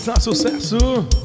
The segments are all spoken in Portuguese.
Só sucesso.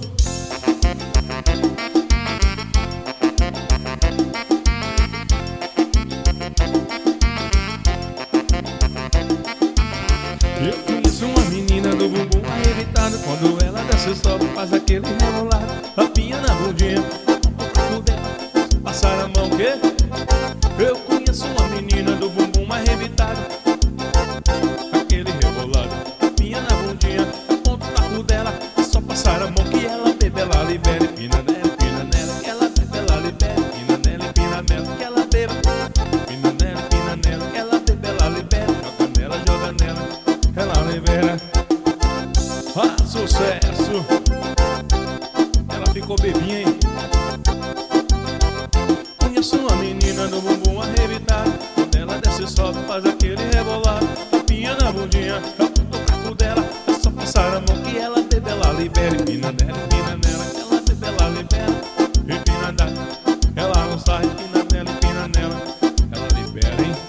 Eu conheço uma menina do bumbum arrebitado. Quando ela desce sobe, faz aquele rebolado. Tapinha na bundinha, o corpo dela, passar a mão, quê? Eu conheço uma menina do bumbum arrebitado, aquele rebolado. Tapinha na bundinha, ponto o taco dela, é só passar a mão que ela bebe, ela libera. Pina nela, que ela bebe, ela libera. Pina nela, que ela bebe. Pina nela, que ela bebe, ela libera. Joga nela, ela libera. Ah, sucesso! Ela ficou bebinha, hein? Conheço uma menina do bumbum arrebitado. Quando ela desce sobe, faz aquele rebolado. Tapinha na bundinha, aponta o taco dela, é só passar a mão que ela bebe, ela libera. Pina nela, que ela bebe, ela libera. E pina nela, ela não sai. Pina nela, ela libera, hein?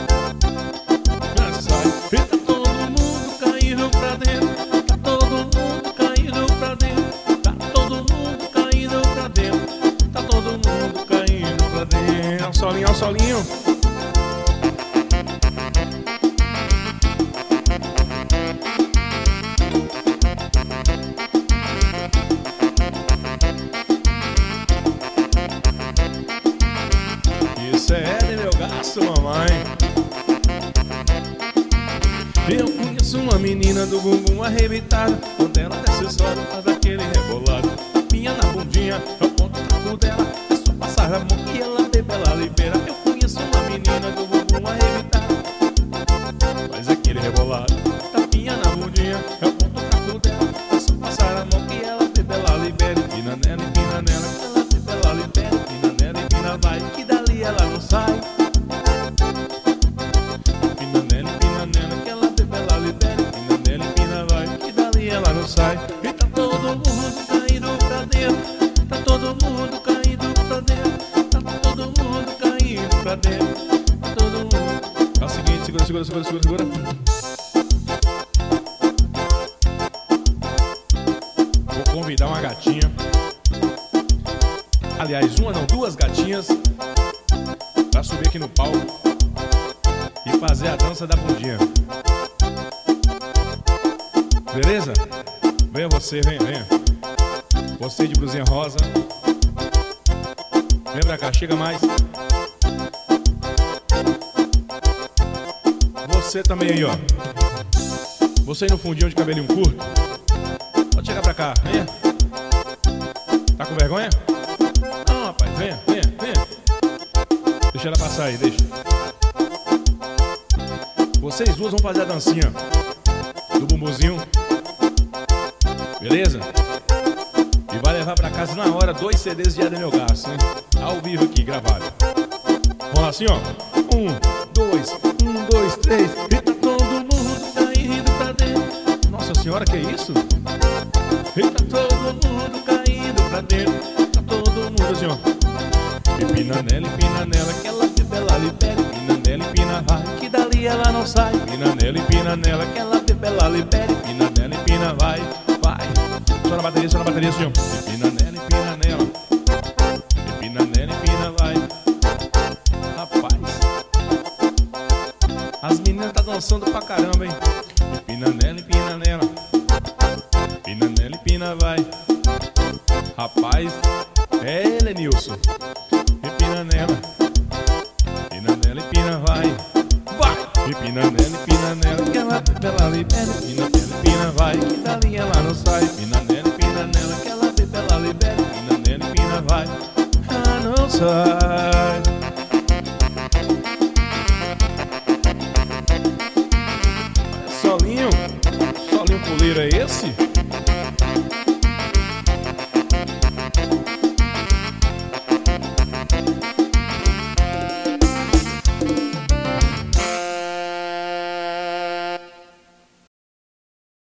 E tá todo mundo caindo pra dentro. Tá todo mundo caindo pra dentro. Tá todo mundo caindo pra dentro. Tá todo mundo caindo pra dentro. Ao solinho, ao solinho. Isso é de meu gasto, mamãe. Eu conheço uma menina do bumbum arrebitado. Quando ela desce sobe, faz aquele rebolado. Tapinha na bundinha, eu ponto o taco dela, é só passar a mão que ela bebe, ela libera. Eu conheço uma menina do bumbum arrebitado, faz aquele rebolado. Tapinha na bundinha, eu ponto o taco dela, é só passar a mão que ela bebe, ela libera. Pina nela, que ela bebe, ela libera. Pina nela, pina vai, que dali ela não sai. Ela não sai. E tá todo mundo caindo pra dentro. Tá todo mundo caindo pra dentro. Tá todo mundo caindo pra dentro. Tá todo mundo. É o seguinte, segura. Vou convidar uma gatinha. Aliás, uma não, duas gatinhas, pra subir aqui no palco e fazer a dança da bundinha. Beleza? Venha você, venha. Você de blusinha rosa. Vem pra cá, chega mais. Você também aí, ó. Você aí no fundinho de cabelinho curto. Pode chegar pra cá, venha. Tá com vergonha? Não, rapaz, venha. Deixa ela passar aí, deixa. Vocês duas vão fazer a dancinha do bumbuzinho. Beleza? E vai levar pra casa na hora 2 CDs de Eden Melgaço, hein? Ao vivo aqui, gravado. Vamos lá assim, ó. 1, 2, 3. E tá todo mundo caindo pra dentro. Nossa senhora, que isso? E tá todo mundo caindo pra dentro. Tá todo mundo assim, ó. E pina nela, que ela bebe, ela libera. Pina nela e pina vai, que dali ela não sai. Pina nela, que ela bebe, ela libera. Pina nela e pina vai. Só na bateria, assim, ó. Empina nela. Empina nela, vai. Rapaz, as meninas tá dançando pra caramba, hein? Empina nela. Empina, vai. Rapaz, é Lenilson. Empina nela, empina, vai. Empina nela, que ela bebe, ela libera. Empina, vai, que dali ela não sai. Empina nela, que ela bebe, ela libera. Empina, vai, ela não sai. Solinho puleiro é esse?